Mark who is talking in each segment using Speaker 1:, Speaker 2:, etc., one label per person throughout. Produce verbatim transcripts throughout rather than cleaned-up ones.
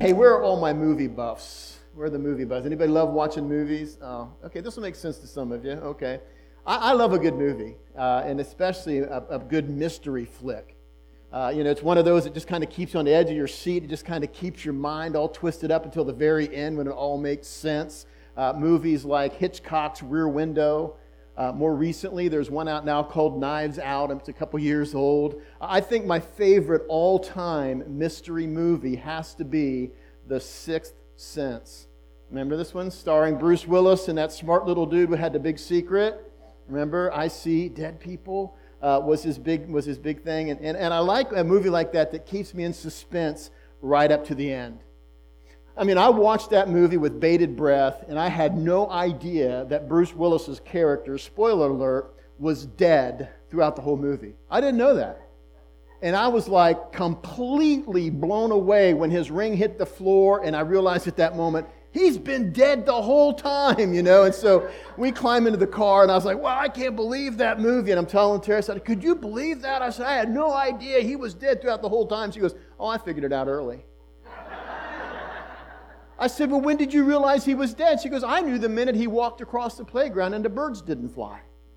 Speaker 1: Hey, where are all my movie buffs? Where are the movie buffs? Anybody love watching movies? Oh, okay, this will make sense to some of you. Okay. I, I love a good movie, uh, and especially a, a good mystery flick. Uh, you know, it's one of those that just kind of keeps you on the edge of your seat. It just kind of keeps your mind all twisted up until the very end when it all makes sense. Uh, movies like Hitchcock's Rear Window. Uh, more recently, there's one out now called Knives Out. It's a couple years old. I think my favorite all-time mystery movie has to be The Sixth Sense. Remember this one? Starring Bruce Willis and that smart little dude who had the big secret. Remember, I see dead people uh, was his big was his big thing. And, and, and I like a movie like that that keeps me in suspense right up to the end. I mean, I watched that movie with bated breath, and I had no idea that Bruce Willis's character, spoiler alert, was dead throughout the whole movie. I didn't know that. And I was like completely blown away when his ring hit the floor, and I realized at that moment, he's been dead the whole time, you know? And so we climb into the car, and I was like, well, I can't believe that movie. And I'm telling Tara, I said, could you believe that? I said, I had no idea he was dead throughout the whole time. She goes, oh, I figured it out early. I said, well, when did you realize he was dead? She goes, I knew the minute he walked across the playground and the birds didn't fly.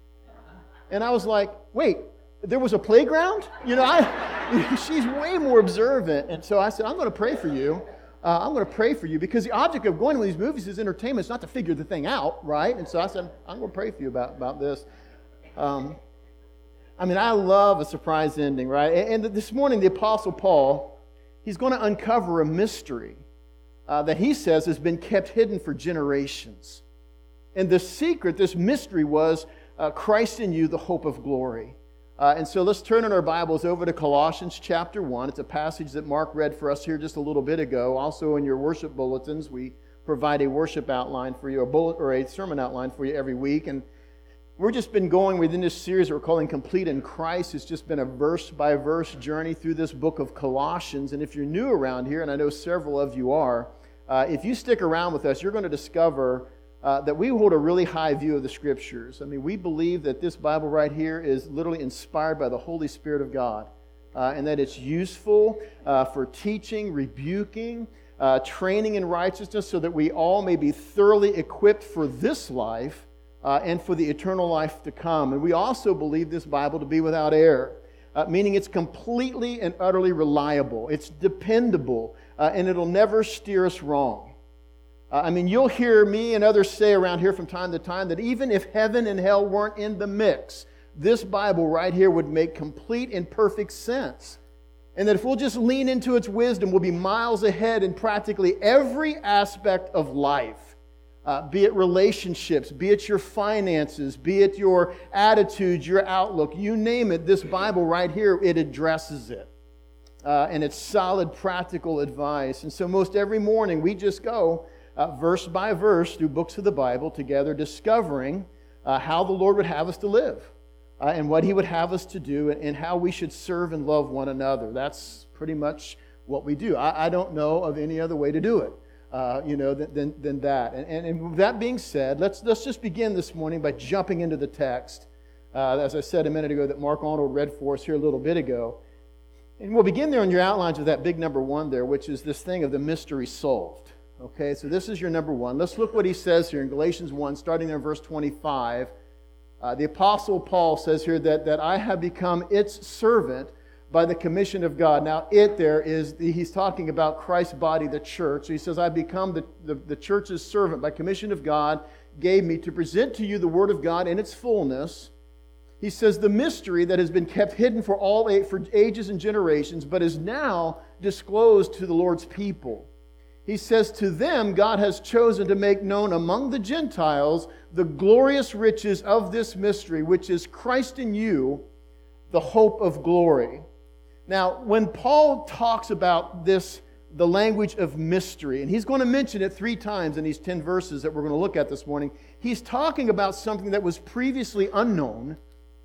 Speaker 1: And I was like, wait, there was a playground? You know, I, she's way more observant. And so I said, I'm going to pray for you. Uh, I'm going to pray for you because the object of going to these movies is entertainment. It's not to figure the thing out, right? And so I said, I'm going to pray for you about, about this. Um, I mean, I love a surprise ending, right? And, and this morning, the Apostle Paul, he's going to uncover a mystery Uh, that he says has been kept hidden for generations. And the secret, this mystery was uh, Christ in you, the hope of glory. Uh, and so let's turn in our Bibles over to Colossians chapter one. It's a passage that Mark read for us here just a little bit ago. Also in your worship bulletins, we provide a worship outline for you, a bullet or a sermon outline for you every week. And we've just been going within this series that we're calling Complete in Christ. It's just been a verse-by-verse journey through this book of Colossians. And if you're new around here, and I know several of you are, uh, if you stick around with us, you're going to discover uh, that we hold a really high view of the Scriptures. I mean, we believe that this Bible right here is literally inspired by the Holy Spirit of God, uh, and that it's useful uh, for teaching, rebuking, uh, training in righteousness, so that we all may be thoroughly equipped for this life, Uh, and for the eternal life to come. And we also believe this Bible to be without error, uh, meaning it's completely and utterly reliable. It's dependable, uh, and it'll never steer us wrong. Uh, I mean, you'll hear me and others say around here from time to time that even if heaven and hell weren't in the mix, this Bible right here would make complete and perfect sense. And that if we'll just lean into its wisdom, we'll be miles ahead in practically every aspect of life. Uh, be it relationships, be it your finances, be it your attitudes, your outlook, you name it, this Bible right here, it addresses it. Uh, and it's solid, practical advice. And so most every morning we just go uh, verse by verse through books of the Bible together, discovering uh, how the Lord would have us to live uh, and what He would have us to do and, and how we should serve and love one another. That's pretty much what we do. I, I don't know of any other way to do it. Uh, you know, than, than that. And, and, and with that being said, let's, let's just begin this morning by jumping into the text, uh, as I said a minute ago, that Mark Arnold read for us here a little bit ago. And we'll begin there on your outlines with that big number one there, which is this thing of the mystery solved. Okay, so this is your number one. Let's look what he says here in Galatians one, starting there in verse twenty-five. Uh, the Apostle Paul says here that, that I have become its servant by the commission of God. Now, it there is, the, he's talking about Christ's body, the church. So he says, I become the, the, the church's servant by commission of God, gave me to present to you the word of God in its fullness. He says, the mystery that has been kept hidden for all for ages and generations, but is now disclosed to the Lord's people. He says, to them God has chosen to make known among the Gentiles the glorious riches of this mystery, which is Christ in you, the hope of glory. Now, when Paul talks about this, the language of mystery, and he's going to mention it three times in these ten verses that we're going to look at this morning, he's talking about something that was previously unknown,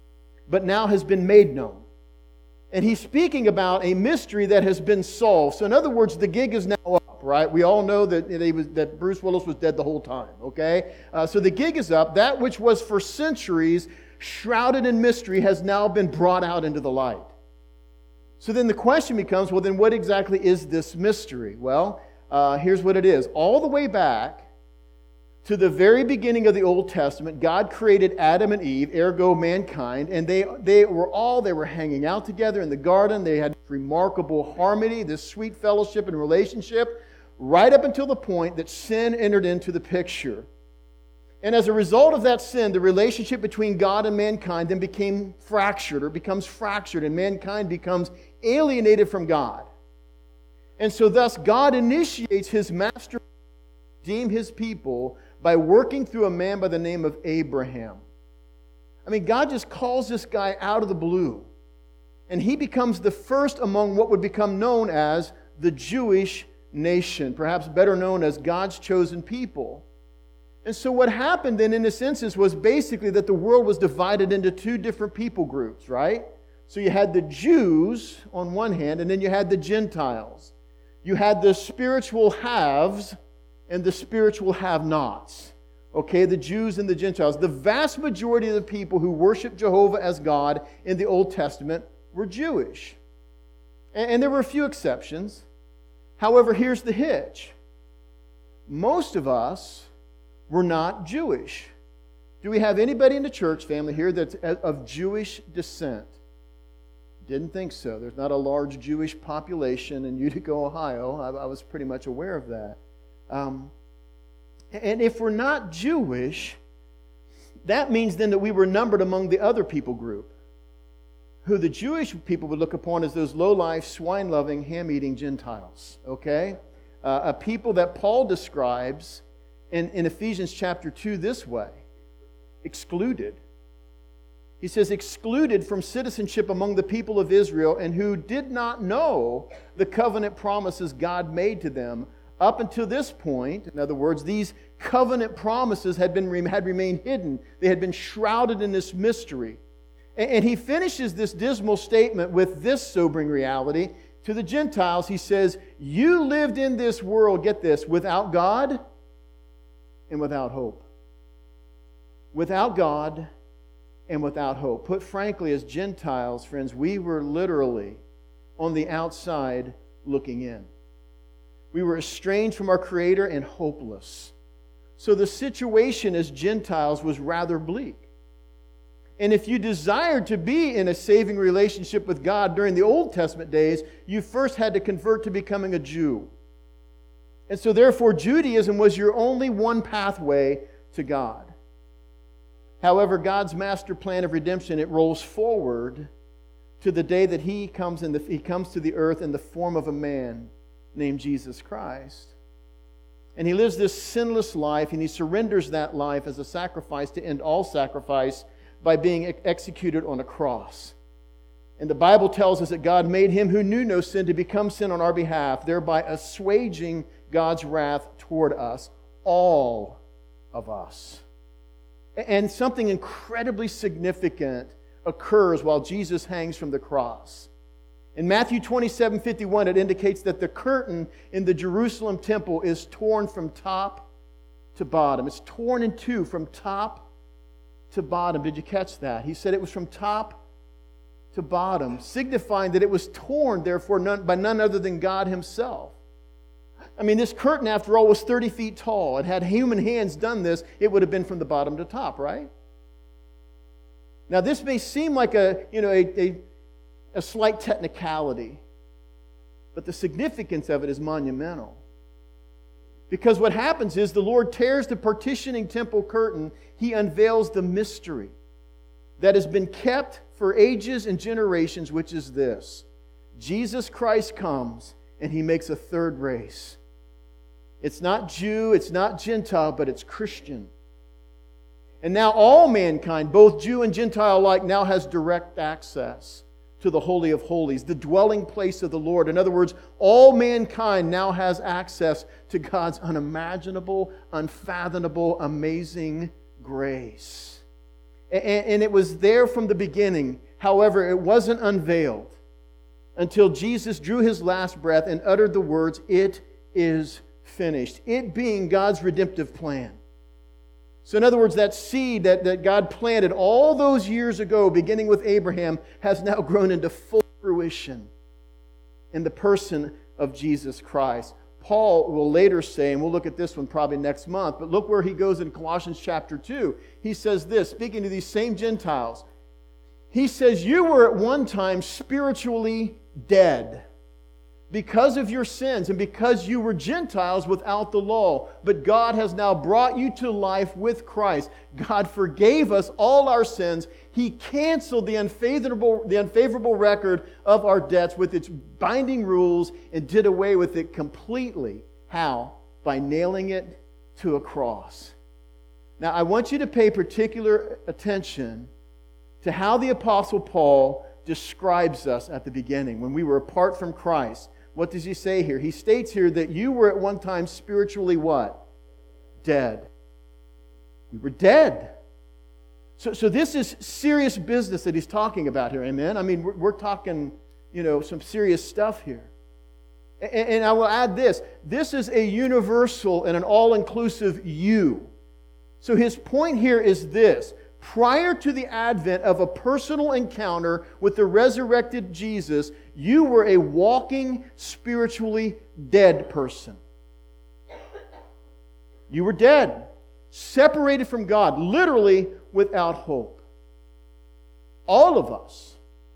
Speaker 1: but now has been made known. And he's speaking about a mystery that has been solved. So in other words, the gig is now up, right? We all know that, he was, that Bruce Willis was dead the whole time, okay? Uh, so the gig is up. That which was for centuries shrouded in mystery has now been brought out into the light. So then the question becomes, well, then what exactly is this mystery? Well, uh, here's what it is. All the way back to the very beginning of the Old Testament, God created Adam and Eve, ergo mankind, and they, they were all, they were hanging out together in the garden. They had remarkable harmony, this sweet fellowship and relationship, right up until the point that sin entered into the picture. And as a result of that sin, the relationship between God and mankind then became fractured, or becomes fractured, and mankind becomes alienated from God. And so thus, God initiates His master to redeem His people by working through a man by the name of Abraham. I mean, God just calls this guy out of the blue. And he becomes the first among what would become known as the Jewish nation, perhaps better known as God's chosen people. And so what happened then in this instance was basically that the world was divided into two different people groups, right? So you had the Jews on one hand, and then you had the Gentiles. You had the spiritual haves and the spiritual have-nots. Okay, the Jews and the Gentiles. The vast majority of the people who worship Jehovah as God in the Old Testament were Jewish. And, and there were a few exceptions. However, here's the hitch. Most of us were not Jewish. Do we have anybody in the church family here that's of Jewish descent? Didn't think so. There's not a large Jewish population in Utica, Ohio. I, I was pretty much aware of that. Um, and if we're not Jewish, that means then that we were numbered among the other people group, who the Jewish people would look upon as those low-life, swine-loving, ham-eating Gentiles. Okay? Uh, a people that Paul describes in, in Ephesians chapter two this way: excluded. He says, excluded from citizenship among the people of Israel, and who did not know the covenant promises God made to them up until this point. In other words, these covenant promises had been had remained hidden. They had been shrouded in this mystery. And, and he finishes this dismal statement with this sobering reality. To the Gentiles, he says, you lived in this world, get this, without God and without hope. Without God and without hope. Put frankly, as Gentiles, friends, we were literally on the outside looking in. We were estranged from our Creator and hopeless. So the situation as Gentiles was rather bleak. And if you desired to be in a saving relationship with God during the Old Testament days, you first had to convert to becoming a Jew. And so therefore, Judaism was your only one pathway to God. However, God's master plan of redemption, it rolls forward to the day that He comes in the, He comes to the earth in the form of a man named Jesus Christ. And He lives this sinless life, and He surrenders that life as a sacrifice to end all sacrifice by being ex- executed on a cross. And the Bible tells us that God made Him who knew no sin to become sin on our behalf, thereby assuaging God's wrath toward us, all of us. And something incredibly significant occurs while Jesus hangs from the cross. In Matthew twenty-seven fifty-one, it indicates that the curtain in the Jerusalem temple is torn from top to bottom. It's torn in two from top to bottom. Did you catch that? He said it was from top to bottom, signifying that it was torn, therefore, none, by none other than God Himself. I mean, this curtain, after all, was thirty feet tall. And had human hands done this, it would have been from the bottom to top, right? Now, this may seem like a, you know, a, a, a slight technicality, but the significance of it is monumental. Because what happens is the Lord tears the partitioning temple curtain. He unveils the mystery that has been kept for ages and generations, which is this: Jesus Christ comes and He makes a third race. It's not Jew, it's not Gentile, but it's Christian. And now all mankind, both Jew and Gentile alike, now has direct access to the Holy of Holies, the dwelling place of the Lord. In other words, all mankind now has access to God's unimaginable, unfathomable, amazing grace. And it was there from the beginning. However, it wasn't unveiled until Jesus drew His last breath and uttered the words, "It is finished." It being God's redemptive plan. So in other words, that seed that, that God planted all those years ago, beginning with Abraham, has now grown into full fruition in the person of Jesus Christ. Paul will later say, and we'll look at this one probably next month, but look where he goes in Colossians chapter two. He says this, speaking to these same Gentiles. He says, you were at one time spiritually dead because of your sins and because you were Gentiles without the law. But God has now brought you to life with Christ. God forgave us all our sins. He canceled the unfavorable, the unfavorable record of our debts with its binding rules and did away with it completely. How? By nailing it to a cross. Now, I want you to pay particular attention to how the Apostle Paul describes us at the beginning when we were apart from Christ. What does he say here? He states here that you were at one time spiritually what? Dead. You were dead. So, so this is serious business that he's talking about here, amen? I mean, we're, we're talking, you know, some serious stuff here. And, and I will add this. This is a universal and an all-inclusive you. So his point here is this. Prior to the advent of a personal encounter with the resurrected Jesus, you were a walking, spiritually dead person. You were dead, separated from God, literally without hope. All of us,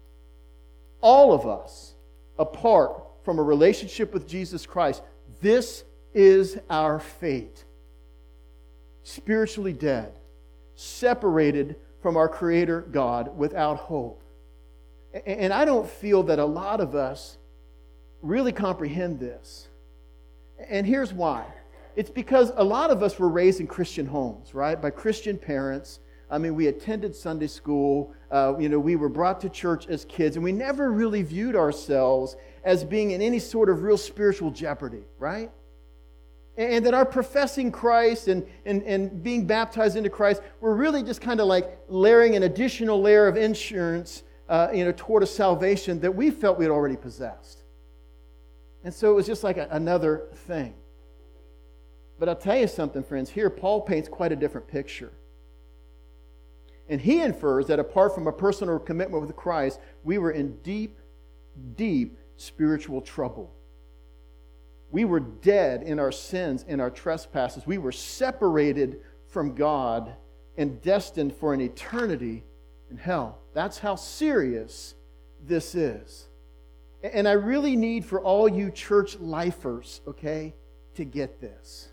Speaker 1: all of us, apart from a relationship with Jesus Christ, this is our fate. Spiritually dead. Separated from our Creator God without hope. And I don't feel that a lot of us really comprehend this. And here's why. It's because a lot of us were raised in Christian homes, right? By Christian parents. I mean, we attended Sunday school. Uh, you know, we were brought to church as kids, and we never really viewed ourselves as being in any sort of real spiritual jeopardy, right? And that our professing Christ and, and, and being baptized into Christ, we're really just kind of like layering an additional layer of insurance uh, you know, toward a salvation that we felt we had already possessed. And so it was just like a, another thing. But I'll tell you something, friends. Here, Paul paints quite a different picture. And he infers that apart from a personal commitment with Christ, we were in deep, deep spiritual trouble. We were dead in our sins and our trespasses. We were separated from God and destined for an eternity in hell. That's how serious this is. And I really need for all you church lifers, okay, to get this.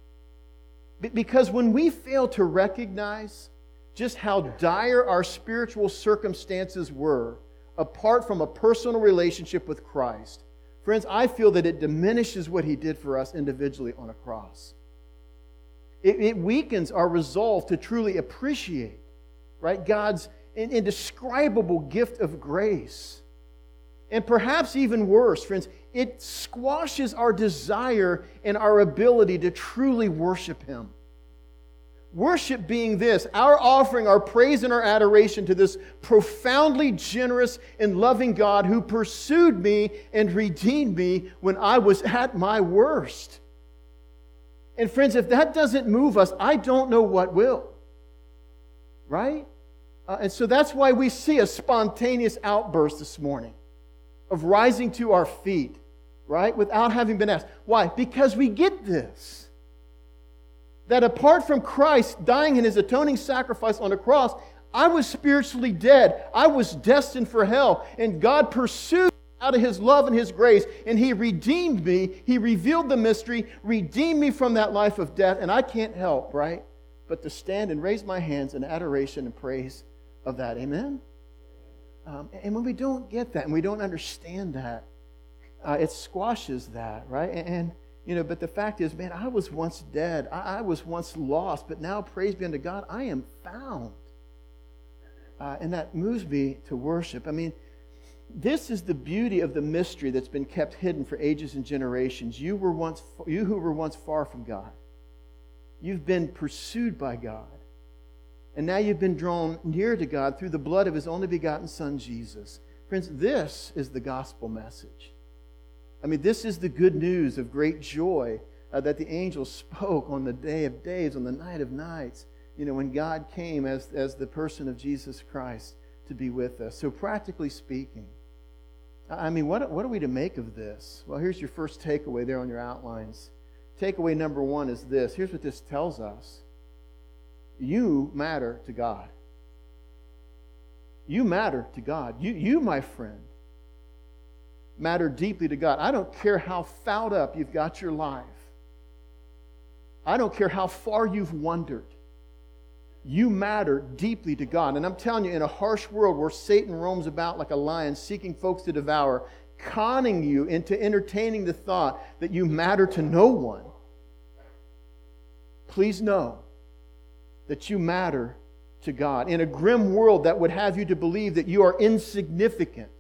Speaker 1: Because when we fail to recognize just how dire our spiritual circumstances were apart from a personal relationship with Christ, friends, I feel that it diminishes what He did for us individually on a cross. It, it weakens our resolve to truly appreciate, right, God's indescribable gift of grace. And perhaps even worse, friends, it squashes our desire and our ability to truly worship Him. Worship being this, our offering our praise and our adoration to this profoundly generous and loving God who pursued me and redeemed me when I was at my worst. And friends, if that doesn't move us, I don't know what will. Right? Uh, and so that's why we see a spontaneous outburst this morning of rising to our feet, right? Without having been asked. Why? Because we get this. That apart from Christ dying in His atoning sacrifice on the cross, I was spiritually dead. I was destined for hell. And God pursued out of His love and His grace, and He redeemed me. He revealed the mystery, redeemed me from that life of death, and I can't help, right, but to stand and raise my hands in adoration and praise of that. Amen? Um, and when we don't get that, and we don't understand that, uh, it squashes that, right? And, and You know, but the fact is, man, I was once dead. I, I was once lost, but now, praise be unto God, I am found. Uh, and that moves me to worship. I mean, this is the beauty of the mystery that's been kept hidden for ages and generations. You were once, you who were once far from God, you've been pursued by God. And now you've been drawn near to God through the blood of His only begotten Son, Jesus. Friends, this is the gospel message. I mean, this is the good news of great joy uh, that the angels spoke on the day of days, on the night of nights, you know, when God came as, as the person of Jesus Christ to be with us. So practically speaking, I mean, what, what are we to make of this? Well, here's your first takeaway there on your outlines. Takeaway number one is this. Here's what this tells us. You matter to God. You matter to God. You, you, my friend, matter deeply to God. I don't care how fouled up you've got your life. I don't care how far you've wandered. You matter deeply to God. And I'm telling you, in a harsh world where Satan roams about like a lion seeking folks to devour, conning you into entertaining the thought that you matter to no one, please know that you matter to God. In a grim world that would have you to believe that you are insignificant,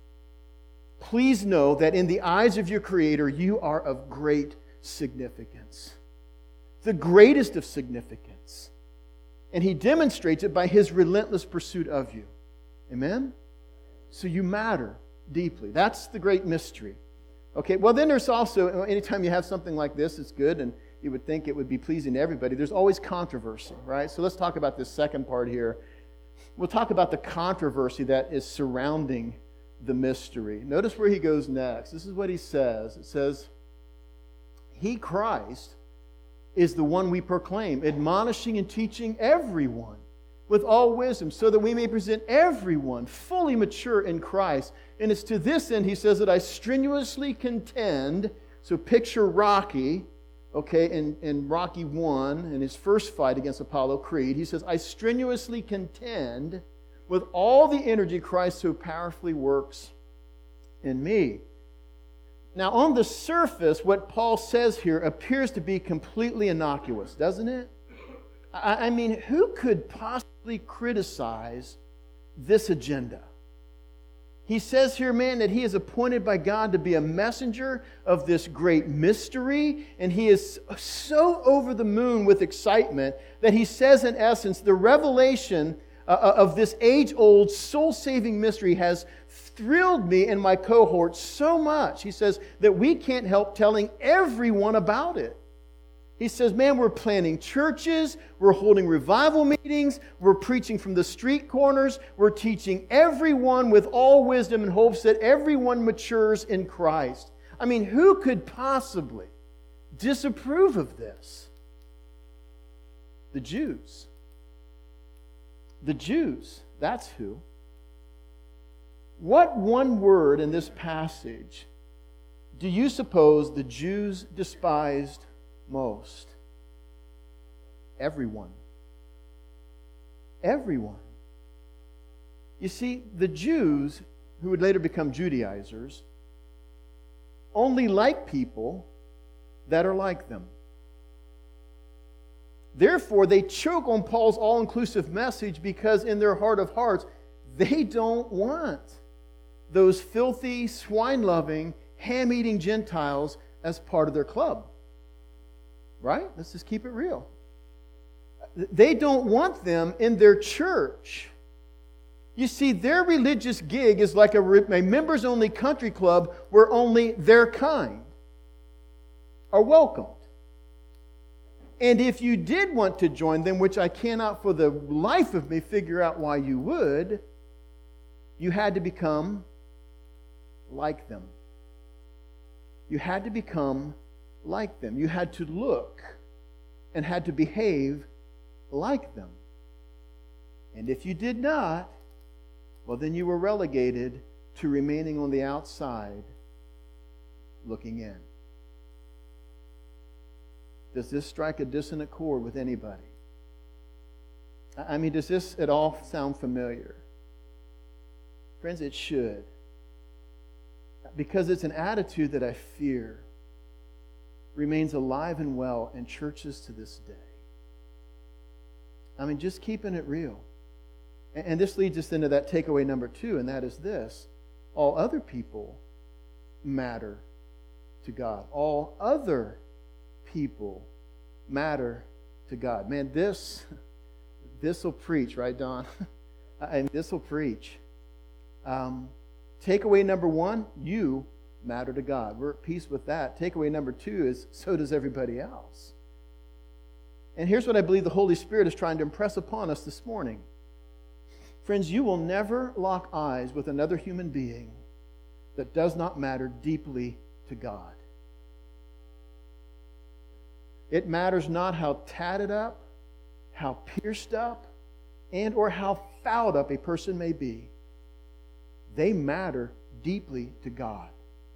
Speaker 1: please know that in the eyes of your Creator, you are of great significance. The greatest of significance. And He demonstrates it by His relentless pursuit of you. Amen? So you matter deeply. That's the great mystery. Okay, well then there's also, anytime you have something like this, it's good, and you would think it would be pleasing to everybody. There's always controversy, right? So let's talk about this second part here. We'll talk about the controversy that is surrounding the mystery. Notice where he goes next. This is what he says. It says, He, Christ, is the one we proclaim, admonishing and teaching everyone with all wisdom, so that we may present everyone fully mature in Christ. And it's to this end, he says, that I strenuously contend. So picture Rocky, okay, in, in Rocky one, in his first fight against Apollo Creed, he says, I strenuously contend with all the energy Christ so powerfully works in me. Now, on the surface, what Paul says here appears to be completely innocuous, doesn't it? I, I mean, who could possibly criticize this agenda? He says here, man, that he is appointed by God to be a messenger of this great mystery, and he is so over the moon with excitement that he says, in essence, the revelation uh, of this age-old, soul-saving mystery has thrilled me and my cohort so much, he says, that we can't help telling everyone about it. He says, man, we're planning churches, we're holding revival meetings, we're preaching from the street corners, we're teaching everyone with all wisdom in hopes that everyone matures in Christ. I mean, who could possibly disapprove of this? The Jews. The Jews, that's who. What one word in this passage do you suppose the Jews despised most? Everyone. Everyone. You see, the Jews, who would later become Judaizers, only like people that are like them. Therefore, they choke on Paul's all-inclusive message because in their heart of hearts, they don't want those filthy, swine-loving, ham-eating Gentiles as part of their club. Right? Let's just keep it real. They don't want them in their church. You see, their religious gig is like a, a members-only country club where only their kind are welcomed. And if you did want to join them, which I cannot for the life of me figure out why you would, you had to become like them. You had to become like them. You had to look and had to behave like them. And if you did not, well, then you were relegated to remaining on the outside, looking in. Does this strike a dissonant chord with anybody? I mean, does this at all sound familiar? Friends, it should. Because it's an attitude that I fear remains alive and well in churches to this day. I mean, just keeping it real. And this leads us into that takeaway number two, and that is this. All other people matter to God. All other people matter to God. Man, this this will preach, right, Don? And this will preach. Um, takeaway number one, you matter to God. We're at peace with that. Takeaway number two is, so does everybody else. And here's what I believe the Holy Spirit is trying to impress upon us this morning. Friends, you will never lock eyes with another human being that does not matter deeply to God. It matters not how tatted up, how pierced up, and or how fouled up a person may be. They matter deeply to God.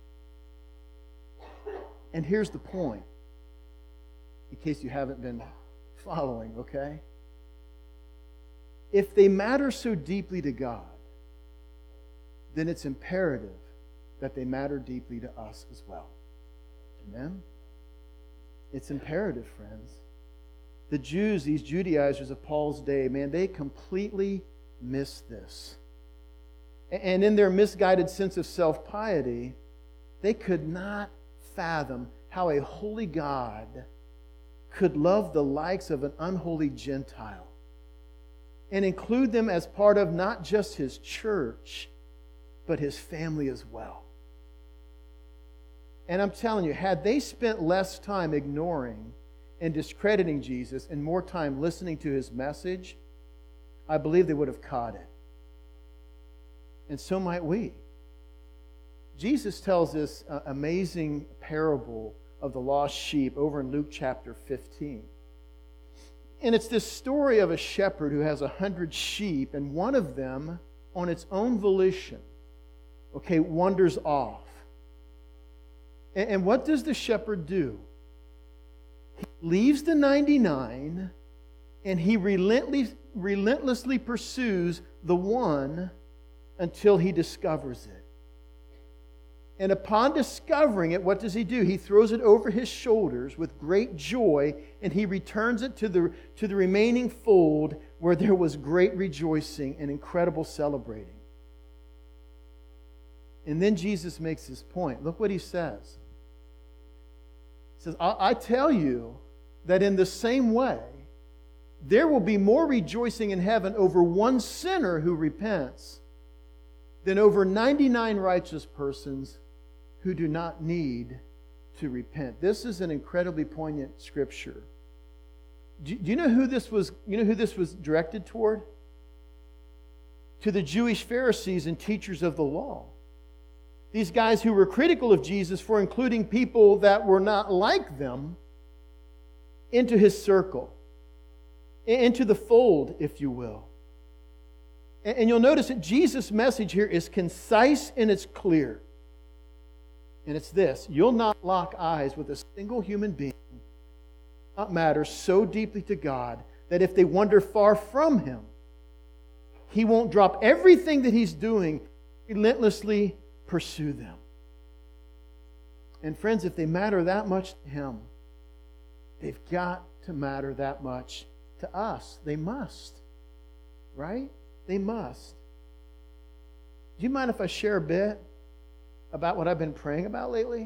Speaker 1: And here's the point, in case you haven't been following, okay? If they matter so deeply to God, then it's imperative that they matter deeply to us as well. Amen? It's imperative, friends. The Jews, these Judaizers of Paul's day, man, they completely missed this. And in their misguided sense of self-piety, they could not fathom how a holy God could love the likes of an unholy Gentile and include them as part of not just His church, but His family as well. And I'm telling you, had they spent less time ignoring and discrediting Jesus and more time listening to His message, I believe they would have caught it. And so might we. Jesus tells this uh, amazing parable of the lost sheep over in Luke chapter fifteen. And it's this story of a shepherd who has a hundred sheep, and one of them, on its own volition, okay, wanders off. And, and what does the shepherd do? He leaves the ninety-nine, and he relentlessly, relentlessly pursues the one until he discovers it. And upon discovering it, what does he do? He throws it over his shoulders with great joy, and he returns it to the, to the remaining fold where there was great rejoicing and incredible celebrating. And then Jesus makes his point. Look what he says. He says, I, I tell you that in the same way, there will be more rejoicing in heaven over one sinner who repents than over ninety-nine righteous persons who do not need to repent. This is an incredibly poignant scripture. Do, do you know who this was? You know who this was directed toward? To the Jewish Pharisees and teachers of the law. These guys who were critical of Jesus for including people that were not like them into His circle, into the fold, if you will. And, and you'll notice that Jesus' message here is concise and it's clear. And it's this: you'll not lock eyes with a single human being that matters so deeply to God that if they wander far from Him, He won't drop everything that He's doing, relentlessly pursue them. And friends, if they matter that much to Him, they've got to matter that much to us. They must. Right? They must. Do you mind if I share a bit about what I've been praying about lately?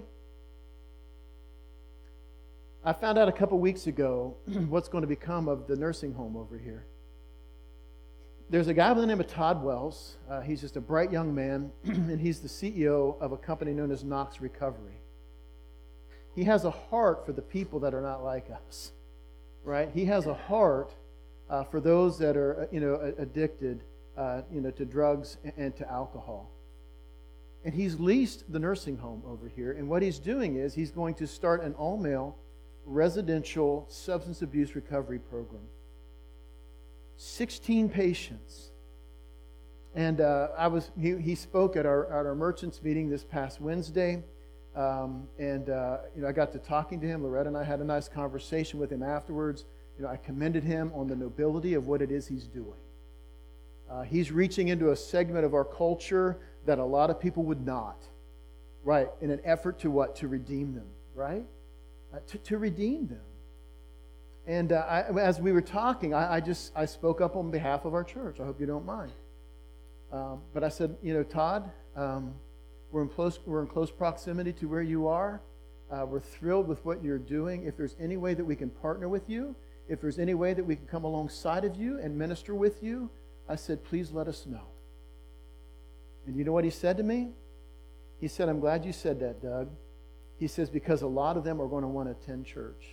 Speaker 1: I found out a couple weeks ago what's going to become of the nursing home over here. There's a guy by the name of Todd Wells. Uh, he's just a bright young man, and he's the C E O of a company known as Knox Recovery. He has a heart for the people that are not like us, right? He has a heart uh, for those that are, you know, addicted, uh, you know, to drugs and to alcohol. And he's leased the nursing home over here, and what he's doing is he's going to start an all-male residential substance abuse recovery program. sixteen patients. And uh, I was he, he spoke at our, at our merchants meeting this past Wednesday. Um, and uh, you know, I got to talking to him. Loretta and I had a nice conversation with him afterwards. You know, I commended him on the nobility of what it is he's doing. Uh, he's reaching into a segment of our culture that a lot of people would not, right? In an effort to what? To redeem them, right? Uh, to, to redeem them. And uh, I, as we were talking, I, I just I spoke up on behalf of our church. I hope you don't mind. Um, but I said, you know, Todd, um, we're in close we're in close proximity to where you are. Uh, we're thrilled with what you're doing. If there's any way that we can partner with you, if there's any way that we can come alongside of you and minister with you, I said, please let us know. And you know what he said to me? He said, I'm glad you said that, Doug. He says, because a lot of them are going to want to attend church.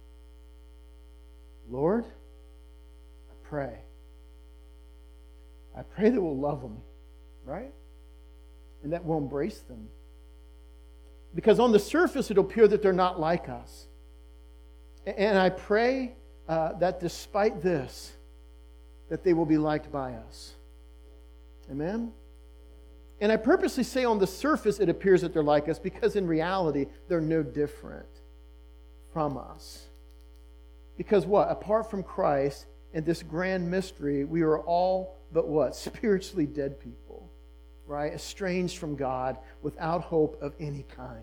Speaker 1: Lord, I pray. I pray that we'll love them, right? And that we'll embrace them. Because on the surface, it'll appear that they're not like us. And I pray uh, that despite this, that they will be liked by us. Amen? And I purposely say on the surface it appears that they're like us because in reality, they're no different from us. Because what? Apart from Christ and this grand mystery, we are all but what? Spiritually dead people. Right? Estranged from God, without hope of any kind.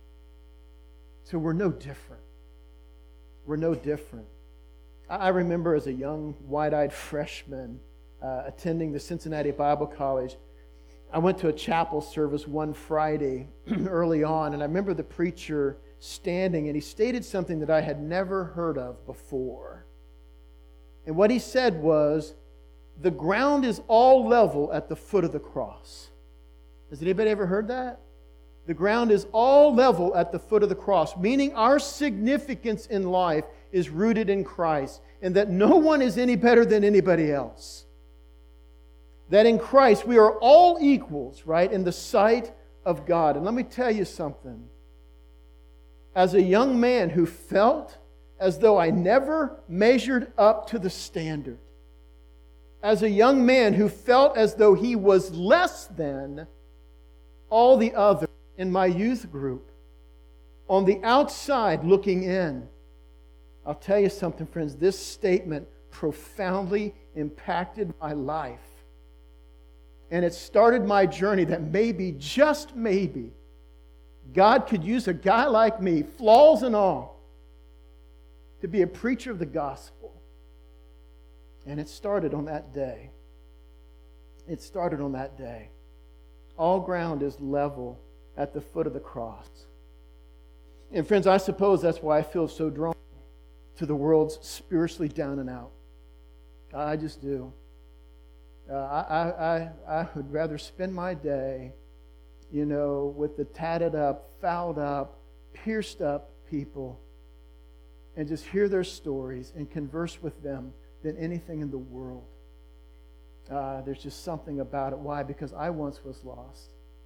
Speaker 1: So we're no different. We're no different. I remember as a young, wide-eyed freshman uh, attending the Cincinnati Bible College, I went to a chapel service one Friday early on, and I remember the preacher standing, and he stated something that I had never heard of before. And what he said was, the ground is all level at the foot of the cross. Has anybody ever heard that? The ground is all level at the foot of the cross, meaning our significance in life is rooted in Christ, and that no one is any better than anybody else. That in Christ we are all equals, right, in the sight of God. And let me tell you something. As a young man who felt as though I never measured up to the standard, as a young man who felt as though he was less than all the others in my youth group, on the outside looking in, I'll tell you something, friends, this statement profoundly impacted my life. And it started my journey that maybe, just maybe, God could use a guy like me, flaws and all, to be a preacher of the gospel. And it started on that day. It started on that day. All ground is level at the foot of the cross. And friends, I suppose that's why I feel so drawn to the world's spiritually down and out. I just do. Uh, I, I, I would rather spend my day, you know, with the tatted up, fouled up, pierced up people and just hear their stories and converse with them than anything in the world. Uh, there's just something about it. Why? Because I once was lost,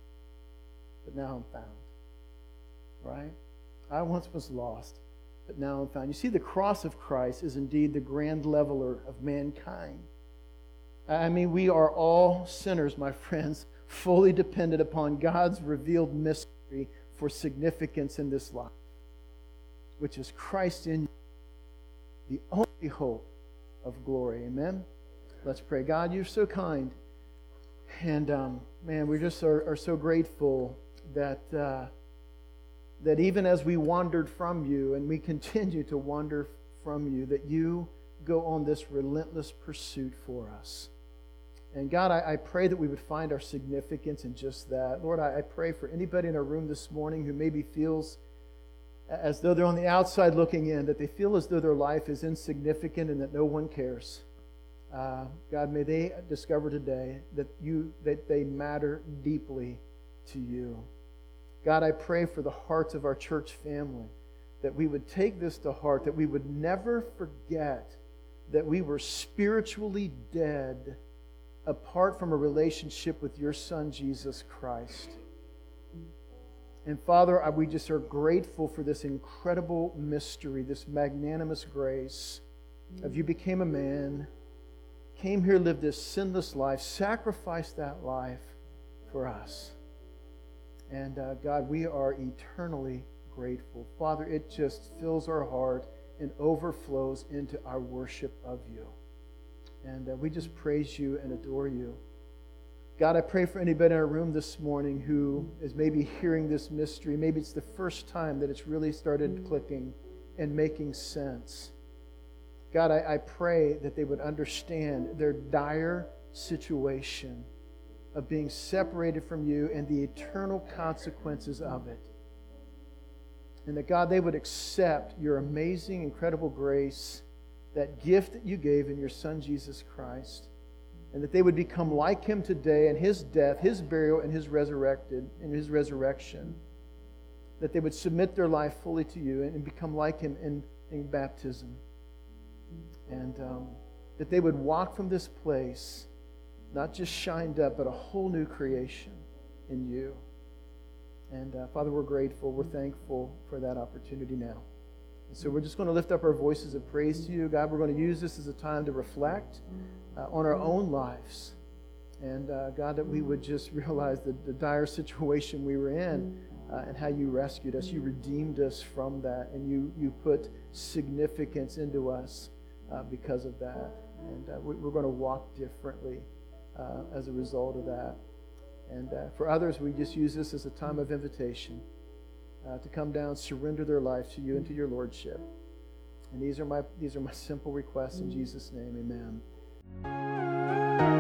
Speaker 1: but now I'm found. Right? I once was lost, but now I'm found. You see, the cross of Christ is indeed the grand leveler of mankind. I mean, we are all sinners, my friends, fully dependent upon God's revealed mystery for significance in this life, which is Christ in you, the only hope of glory. Amen? Let's pray. God, you're so kind. And, um, man, we just are, are so grateful that, uh, that even as we wandered from you and we continue to wander from you, that you go on this relentless pursuit for us. And God, I, I pray that we would find our significance in just that. Lord, I, I pray for anybody in our room this morning who maybe feels as though they're on the outside looking in, that they feel as though their life is insignificant and that no one cares. Uh, God, may they discover today that you that they matter deeply to you. God, I pray for the hearts of our church family, that we would take this to heart, that we would never forget that we were spiritually dead apart from a relationship with your Son, Jesus Christ. And Father, we just are grateful for this incredible mystery, this magnanimous grace of you became a man, came here, lived this sinless life, sacrificed that life for us. And uh, God, we are eternally grateful. Father, it just fills our heart and overflows into our worship of you. And uh, we just praise you and adore you. God, I pray for anybody in our room this morning who is maybe hearing this mystery. Maybe it's the first time that it's really started clicking and making sense. God, I, I pray that they would understand their dire situation of being separated from you and the eternal consequences of it. And that, God, they would accept your amazing, incredible grace, that gift that you gave in your Son, Jesus Christ, and that they would become like him today in his death, his burial, and his resurrected, in his resurrection. That they would submit their life fully to you and become like him in, in baptism. And um, that they would walk from this place not just shined up, but a whole new creation in you. And uh, Father, we're grateful. We're thankful for that opportunity now. And so we're just going to lift up our voices of praise to you. God, we're going to use this as a time to reflect uh, on our own lives. And uh, God, that we would just realize the, the dire situation we were in uh, and how you rescued us. You redeemed us from that, and you, you put significance into us uh, because of that. And uh, we, we're going to walk differently uh, as a result of that. And uh, for others, we just use this as a time of invitation uh, to come down, surrender their life to you and to your lordship. And these are my these are my simple requests in Jesus' name. Amen.